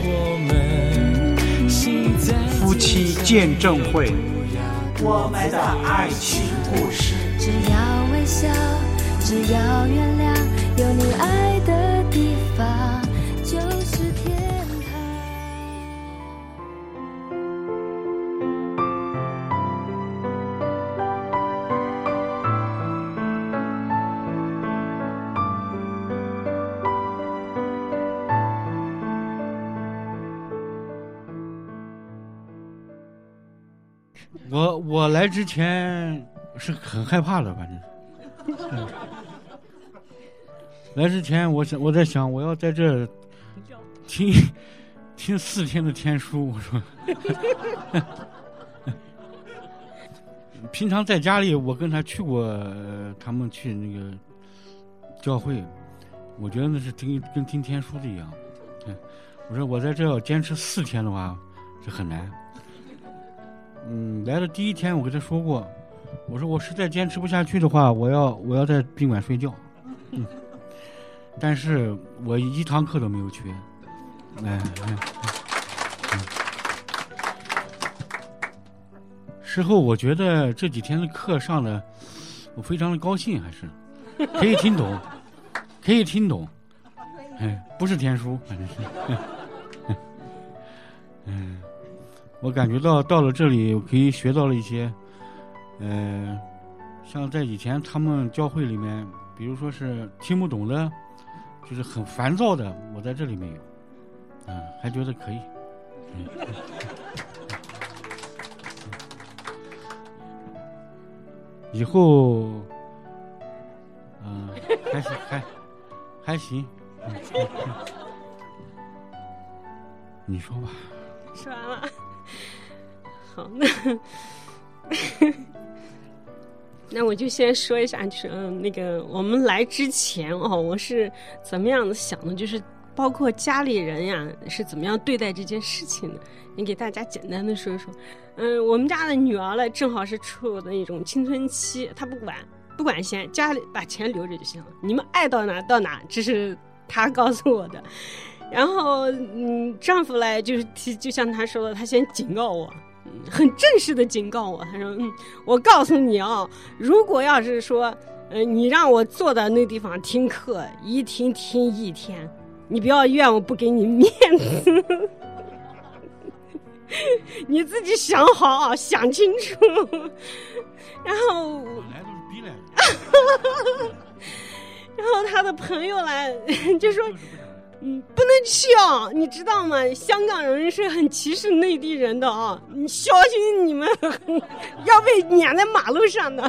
夫妻见证会，我们的爱情故事。 只要微笑，只要原谅，有你爱的地方就是天堂。 我我来之前是很害怕的，反正。嗯、来之前，我想我在想，我要在这听听四天的天书。我说，平常在家里，我跟他去过，呃、他们去那个教会，我觉得那是听跟听天书的一样。嗯、我说我在这要坚持四天的话，是很难。嗯，来的第一天我跟他说过，我说我实在坚持不下去的话，我要我要在宾馆睡觉。嗯，但是我一堂课都没有缺。哎哎哎、事后我觉得这几天的课上的，我非常的高兴，还是可以听懂，可以听懂。哎，不是天书，反正是。嗯。我感觉到到了这里，我可以学到了一些，呃，像在以前他们教会里面，比如说是听不懂的，就是很烦躁的，我在这里没有，嗯、呃，还觉得可以。嗯、以后，嗯、呃，还是还还行。嗯、你说吧。 说完了。好，那那我就先说一下，就是嗯，那个我们来之前哦，我是怎么样的想的，就是包括家里人呀是怎么样对待这件事情的。你给大家简单的说一说。嗯，我们家的女儿呢，正好是处的一种青春期，她不管不管钱，家里把钱留着就行了，你们爱到哪到哪，这是她告诉我的。然后，嗯，丈夫来就是就像他说的，他先警告我。很正式的警告我，他说：“嗯，我告诉你啊，如果要是说，呃，你让我坐到那地方听课，一听听一天，你不要怨我不给你面子，你自己想好，想清楚。”然后，来都是逼来的。然后他的朋友来就说。嗯，不能去啊！你知道吗？香港人是很歧视内地人的啊！你小心你们要被撵在马路上的。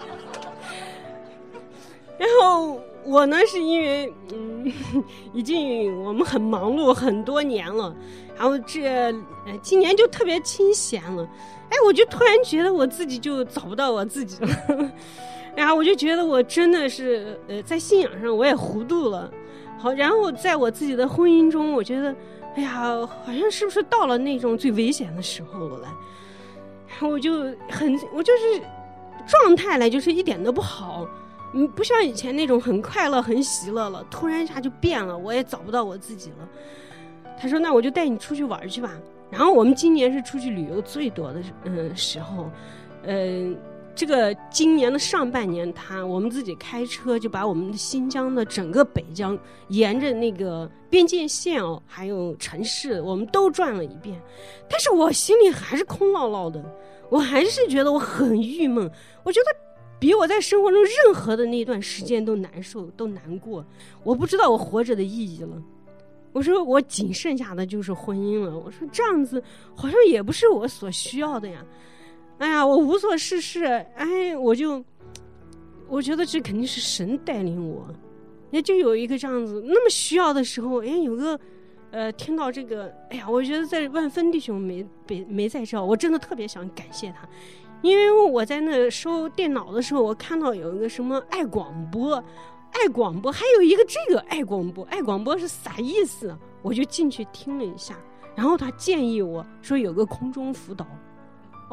然后我呢，是因为嗯，已经我们很忙碌很多年了，然后这呃今年就特别清闲了，哎，我就突然觉得我自己就找不到我自己了，然后我就觉得我真的是呃在信仰上我也糊涂了。好，然后在我自己的婚姻中，我觉得，哎呀，好像是不是到了那种最危险的时候了来？然后我就很，我就是状态来，就是一点都不好，嗯，不像以前那种很快乐、很喜乐了，突然一下就变了，我也找不到我自己了。他说：“那我就带你出去玩去吧。”然后我们今年是出去旅游最多的嗯、呃、时候，嗯、呃。这个今年的上半年，他我们自己开车就把我们的新疆的整个北疆，沿着那个边界线哦，还有城市，我们都转了一遍。但是我心里还是空落落的，我还是觉得我很郁闷。我觉得比我在生活中任何的那段时间都难受，都难过。我不知道我活着的意义了。我说我仅剩下的就是婚姻了。我说这样子好像也不是我所需要的呀。哎呀，我无所事事，哎，我就我觉得这肯定是神带领我，也就有一个这样子，那么需要的时候，哎，有个呃，听到这个，哎呀，我觉得在万芬弟兄没没没在这，我真的特别想感谢他，因为我在那收电脑的时候，我看到有一个什么爱广播，爱广播，还有一个这个爱广播，爱广播是啥意思？我就进去听了一下，然后他建议我说有个空中辅导。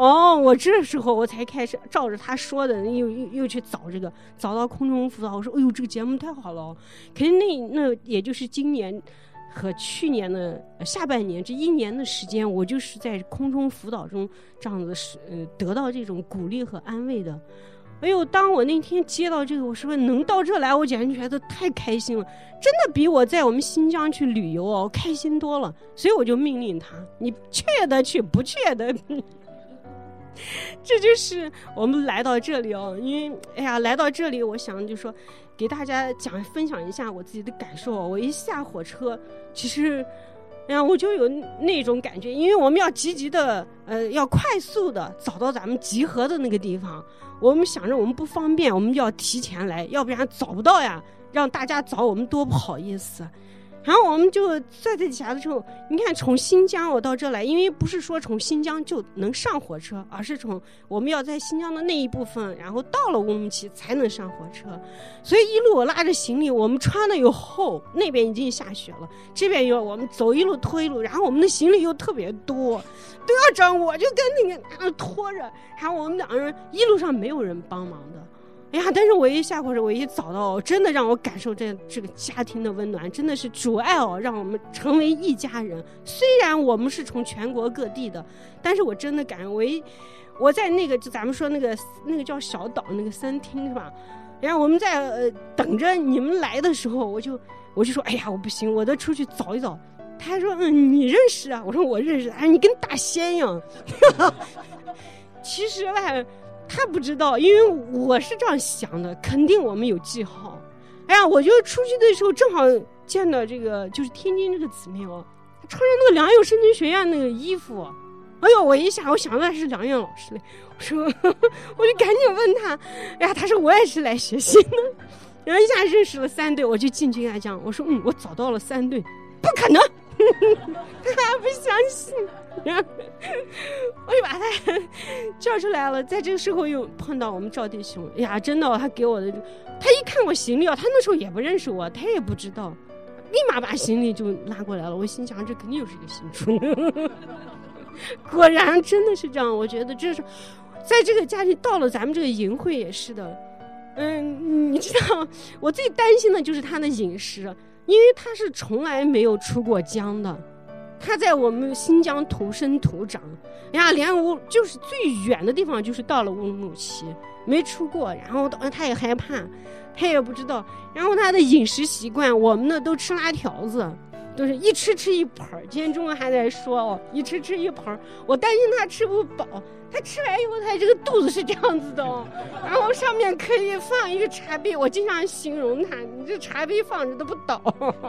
哦，我这时候我才开始照着他说的，又又又去找这个，找到空中辅导。我说，哎呦，这个节目太好了！肯定那那也就是今年和去年的下半年这一年的时间，我就是在空中辅导中这样子是呃得到这种鼓励和安慰的。哎呦，当我那天接到这个，我说能到这来，我简直觉得太开心了，真的比我在我们新疆去旅游哦开心多了。所以我就命令他，你去也得去，不去也得。这就是我们来到这里哦，因为哎呀，来到这里，我想就说给大家讲分享一下我自己的感受。我一下火车，其实哎呀，我就有那种感觉，因为我们要积极的呃，要快速的找到咱们集合的那个地方。我们想着我们不方便，我们就要提前来，要不然找不到呀，让大家找我们多不好意思。然后我们就在这底下的时候，你看从新疆我到这来，因为不是说从新疆就能上火车，而是从我们要在新疆的那一部分，然后到了乌鲁木齐才能上火车。所以一路我拉着行李，我们穿的又厚，那边已经下雪了，这边又我们走一路拖一路，然后我们的行李又特别多，都要这样，我就跟那个、呃、拖着，然后我们两个人一路上没有人帮忙的。哎呀！但是我一下火车，我一找到，真的让我感受这这个家庭的温暖，真的是主爱哦，让我们成为一家人。虽然我们是从全国各地的，但是我真的感觉我一我在那个就咱们说那个那个叫小岛那个餐厅是吧？然后我们在呃等着你们来的时候，我就我就说，哎呀，我不行，我得出去找一找。他说，嗯，你认识啊？我说我认识。哎，你跟大仙一样。其实吧。他不知道，因为我是这样想的，肯定我们有记号。哎呀，我就出去的时候正好见到这个，就是天津这个姊妹哦，穿着那个良友圣经学院那个衣服。哎呦，我一下我想到是梁燕老师嘞，我说我就赶紧问他，哎呀，他说我也是来学习的。然后一下认识了三队，我就进去跟他讲，我说嗯，我找到了三队，不可能，他还不相信。然后我就把他叫出来了，在这个时候又碰到我们赵弟兄，哎呀，真的，他给我的，他一看我行李啊，他那时候也不认识我，他也不知道，立马把行李就拉过来了。我心想，这肯定又是一个新出。果然真的是这样，我觉得这是在这个家庭到了咱们这个营会也是的。嗯，你知道，我最担心的就是他的饮食，因为他是从来没有出过疆的。他在我们新疆土生土长，呀，连乌就是最远的地方就是到了乌鲁木齐，没出过，然后他也害怕，他也不知道，然后他的饮食习惯，我们呢都吃辣条子，都是一吃吃一盆儿。今天中午还在说哦，一吃吃一盆儿，我担心他吃不饱，他吃完以后他这个肚子是这样子的哦，然后上面可以放一个茶杯，我经常形容他，你这茶杯放着都不倒。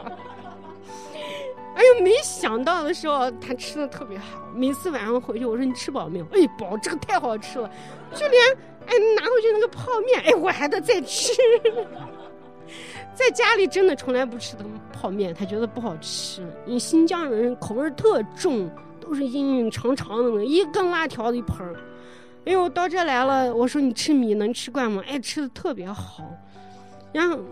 哎呦，没想到的时候他吃的特别好，每次晚上回去我说你吃饱没有？哎，饱，这个太好吃了，就连哎拿回去那个泡面，哎我还得再吃。在家里真的从来不吃的泡面，他觉得不好吃，因为新疆人口味特重，都是硬硬长长的那个，一根辣条的一盆。哎呦，到这来了，我说你吃米能吃惯吗？哎，吃的特别好，然后。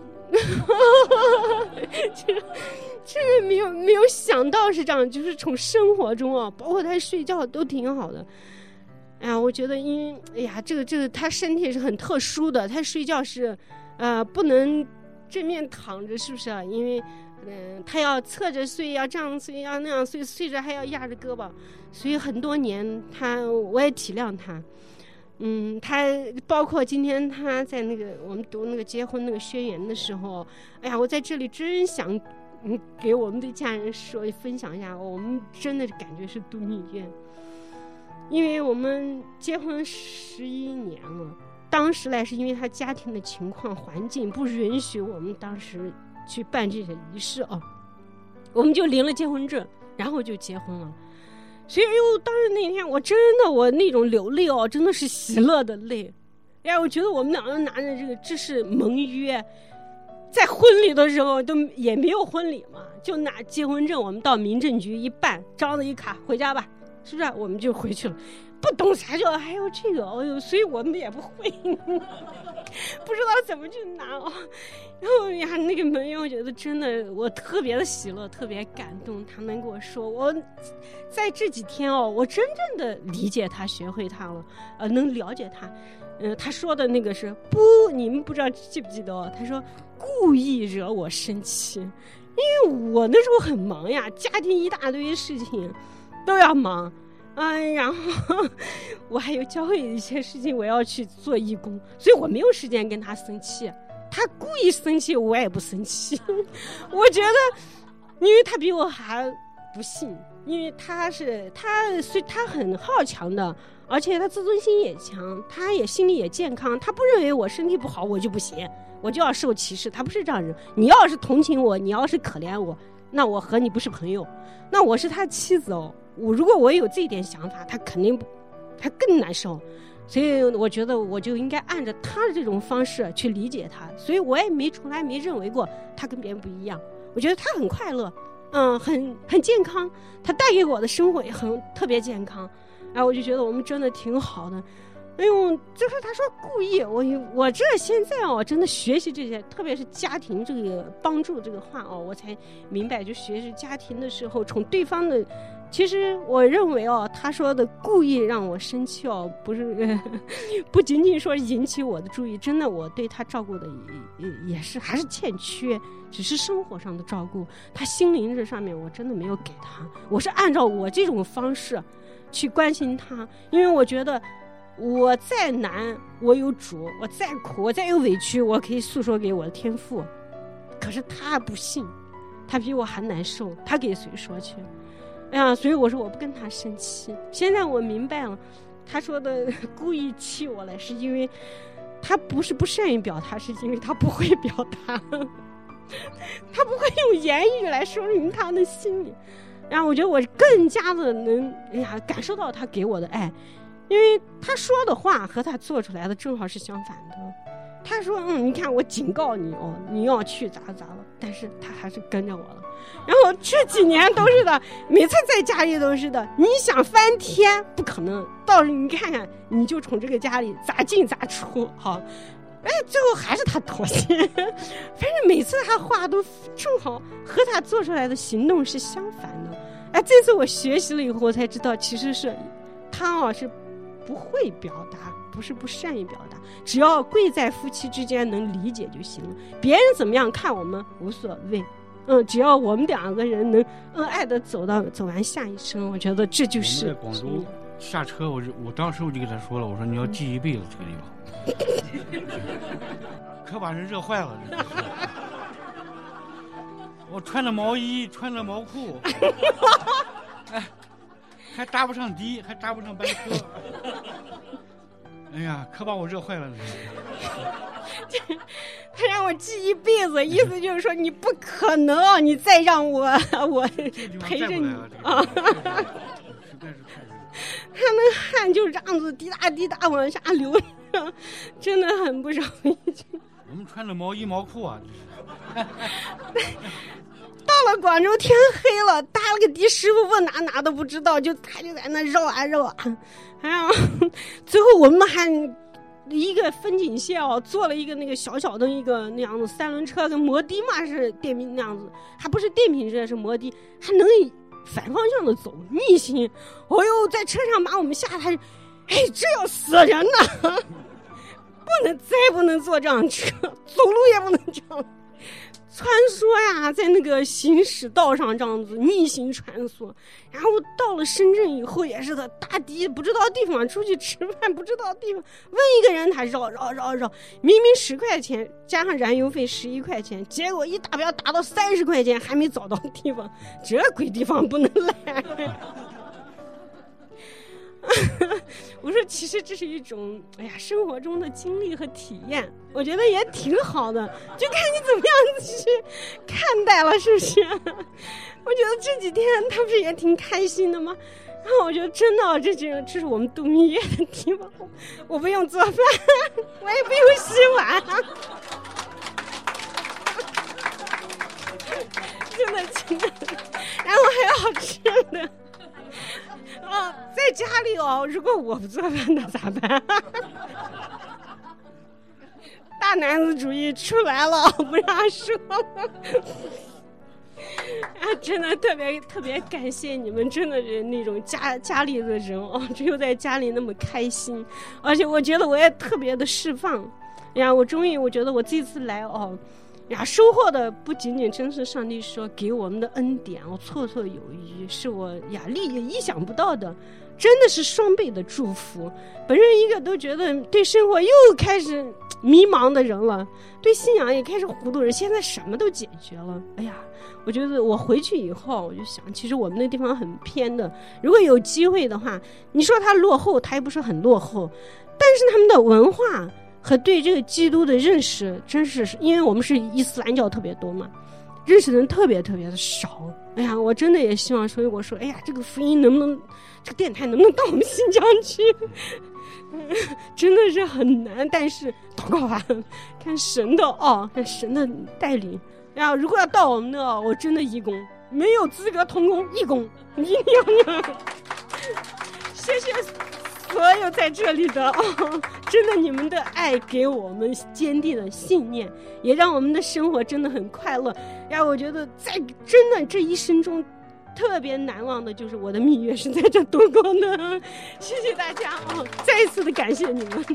这这个没有没有想到是这样，就是从生活中啊，包括他睡觉都挺好的。哎呀，我觉得因为哎呀，这个这个他身体是很特殊的，他睡觉是呃不能正面躺着，是不是啊？因为嗯、呃，他要侧着睡，要这样睡，要那样睡，睡着还要压着胳膊，所以很多年他我也体谅他。嗯，他包括今天他在那个我们读那个结婚那个宣言的时候，哎呀，我在这里真想嗯给我们的家人说分享一下，我们真的感觉是度蜜月，因为我们结婚十一年了，当时来是因为他家庭的情况环境不允许我们当时去办这些仪式啊，我们就领了结婚证，然后就结婚了。所以，哎呦，当时那天我真的我那种流泪哦，真的是喜乐的泪。哎呀，我觉得我们两个人拿着这个，这是盟约，在婚礼的时候都也没有婚礼嘛，就拿结婚证，我们到民政局一办，张了一卡，回家吧， 是不是？我们就回去了，不懂啥叫还有这个，哎呦，所以我们也不会，不知道怎么去拿哦。然后呀，那个门员，我觉得真的，我特别的喜乐，特别感动。他能跟我说，我在这几天哦，我真正的理解他，学会他了，呃，能了解他。呃，他说的那个是不，你们不知道记不记得哦？他说故意惹我生气，因为我那时候很忙呀，家庭一大堆事情都要忙，嗯，然后我还有教会一些事情，我要去做义工，所以我没有时间跟他生气。他故意生气，我也不生气。我觉得，因为他比我还不幸，因为他是他，所以他很好强的，而且他自尊心也强，他也心理也健康。他不认为我身体不好我就不行，我就要受歧视。他不是这样人。你要是同情我，你要是可怜我，那我和你不是朋友。那我是他妻子哦，我如果我有这一点想法，他肯定不，他更难受。所以我觉得我就应该按照他的这种方式去理解他，所以我也没从来没认为过他跟别人不一样。我觉得他很快乐，嗯，很很健康，他带给我的生活也很特别健康。哎，我就觉得我们真的挺好的。哎呦，就是他说故意，我我这现在哦，真的学习这些，特别是家庭这个帮助这个话哦，我才明白，就学习家庭的时候，从对方的。其实我认为哦，他说的故意让我生气哦，不是呵呵不仅仅说引起我的注意，真的我对他照顾的也也是还是欠缺，只是生活上的照顾，他心灵这上面我真的没有给他，我是按照我这种方式去关心他，因为我觉得我再难我有主，我再苦我再有委屈我可以诉说给我的天父，可是他不信，他比我还难受，他给谁说去？哎呀，所以我说我不跟他生气。现在我明白了，他说的故意气我来，是因为他不是不善于表达，是因为他不会表达，他不会用言语来说明他的心理。然后我觉得我更加的能，哎呀，感受到他给我的爱，因为他说的话和他做出来的正好是相反的。他说嗯，你看我警告你哦，你要去咋咋了，但是他还是跟着我了。然后这几年都是的，每次在家里都是的，你想翻天不可能，到时候你看看你就从这个家里咋进咋出，好，哎，最后还是他妥协。反正每次他话都正好和他做出来的行动是相反的。哎，这次我学习了以后我才知道，其实是他啊是不会表达，不是不善于表达，只要贵在夫妻之间能理解就行了，别人怎么样看我们无所谓。嗯，只要我们两个人能恩爱的走到走完下一生，我觉得这就是。 我们在广州下车，我就我当时我就跟他说了，我说你要记一辈子这个地方，可把人热坏了。我穿着毛衣，穿着毛裤，哎，还搭不上的，还搭不上班车。哎呀，可把我热坏了。 他让我记一辈子，意思就是说你不可能，你再让我我陪着你啊！他那汗就这样子滴答滴答往下流，真的很不容易。 我们穿着毛衣毛裤啊。 到了广州天黑了，搭了个的，师傅问哪哪都不知道，就他就在那绕啊绕啊，然后最后我们还一个风景线哦，做了一个那个小小的一个那样子三轮车跟摩的嘛，是电瓶那样子，还不是电瓶车，是摩的，还能反方向的走逆行。哦呦，在车上把我们吓他，哎，这要死人呐！不能再不能坐这样车，走路也不能这样。穿梭呀，在那个行驶道上这样子逆行穿梭，然后到了深圳以后也是的，大的不知道地方出去吃饭，不知道地方，问一个人他绕绕绕绕，明明十块钱加上燃油费十一块钱，结果一打表打到三十块钱，还没找到地方，这鬼地方不能来。我说其实这是一种哎呀生活中的经历和体验，我觉得也挺好的，就看你怎么样去看待了，是不是？我觉得这几天他不是也挺开心的吗？然后我觉得真的这这这是我们度蜜月的地方，我不用做饭，我也不用洗碗，真的真的，然后还有好吃的啊。 如果我不做饭那咋办？大男子主义出来了，不让说了。啊，真的特别特别感谢你们，真的是那种家家里的人哦，只有在家里那么开心，而且我觉得我也特别的释放。呀，我终于我觉得我这次来哦，呀，收获的不仅仅真是上帝说给我们的恩典哦，绰绰有余，是我呀力意想不到的。真的是双倍的祝福。本人一个都觉得对生活又开始迷茫的人了，对信仰也开始糊涂人，现在什么都解决了。哎呀，我觉得我回去以后我就想，其实我们那地方很偏的，如果有机会的话，你说它落后，它也不是很落后，但是他们的文化和对这个基督的认识真是，因为我们是伊斯兰教特别多嘛，认识的人特别特别的少。哎呀，我真的也希望，所以我说，哎呀，这个福音能不能，这个电台能不能到我们新疆去？真的是很难，但是祷告吧，看神的哦，看神的带领。哎呀，如果要到我们那，我真的义工，没有资格同工，义工一定要。谢谢所有在这里的哦，真的你们的爱给我们坚定的信念，也让我们的生活真的很快乐。呀，我觉得在真的这一生中特别难忘的就是我的蜜月是在这度过的。谢谢大家哦，再一次的感谢你们。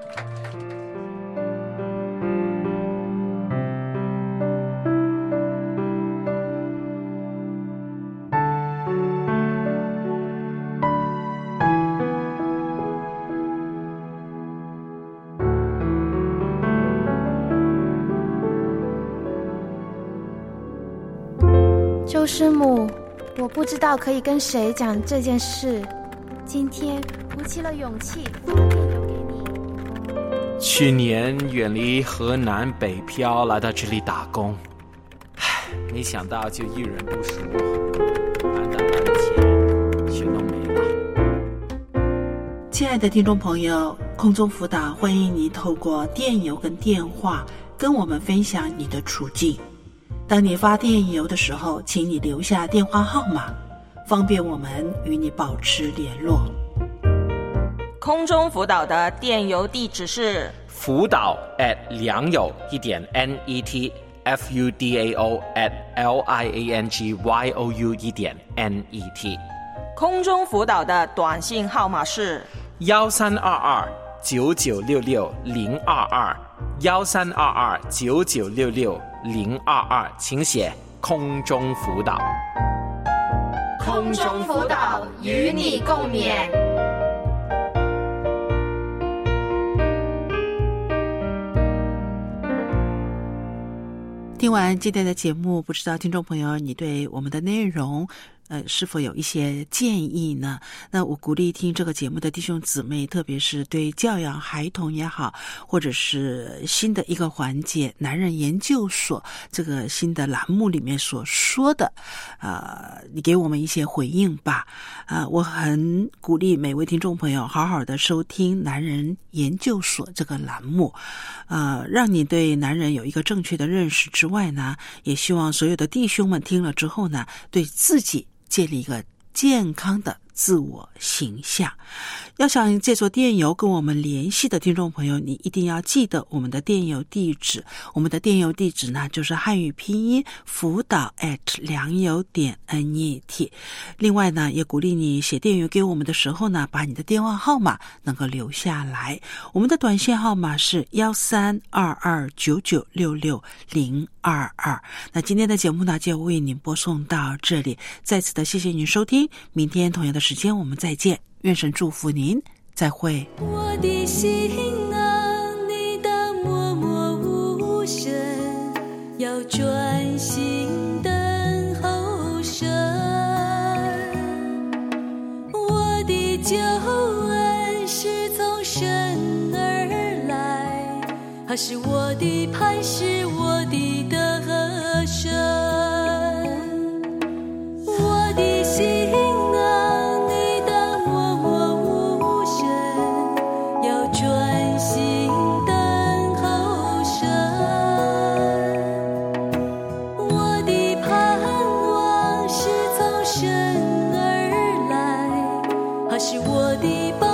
周师母，我不知道可以跟谁讲这件事，今天鼓起了勇气发电邮给你。 去年远离河南北漂来到这里打工，唉，没想到就遇人不淑，满当当的钱全都没了。 亲爱的听众朋友，空中辅导欢迎你透过电邮跟电话跟我们分享你的处境。当你发电邮的时候，请你留下电话号码，方便我们与你保持联络。 空中辅导的电邮地址是辅导 at 良友一点 net f u d a o at l i a n g y o u 一点 net。 空中辅导的短信号码是幺三二二九九六六零二二幺三二二九九六六零二二，请写空中辅导。 空中辅导与你共勉。 听完今天的节目，不知道听众朋友你对我们的内容呃，是否有一些建议呢？那我鼓励听这个节目的弟兄姊妹，特别是对教养孩童也好，或者是新的一个环节男人研究所这个新的栏目里面所说的，呃，你给我们一些回应吧。啊、呃，我很鼓励每位听众朋友好好的收听男人研究所这个栏目，呃，让你对男人有一个正确的认识之外呢，也希望所有的弟兄们听了之后呢，对自己建立一个健康的自我形象。要想借助电邮跟我们联系的听众朋友，你一定要记得我们的电邮地址。我们的电邮地址呢，就是汉语拼音辅导 at 良友点 net。另外呢，也鼓励你写电邮给我们的时候呢，把你的电话号码能够留下来。我们的短信号码是幺三二二九九六六零二二。那今天的节目呢，就为您播送到这里。再次的谢谢您收听，明天同样的时间我们再见。愿神祝福您，再会。 我的心啊，你当默默无声，要专心等候神。我的救恩是从神而来，它是我的磐石，我的得胜。我的心是我的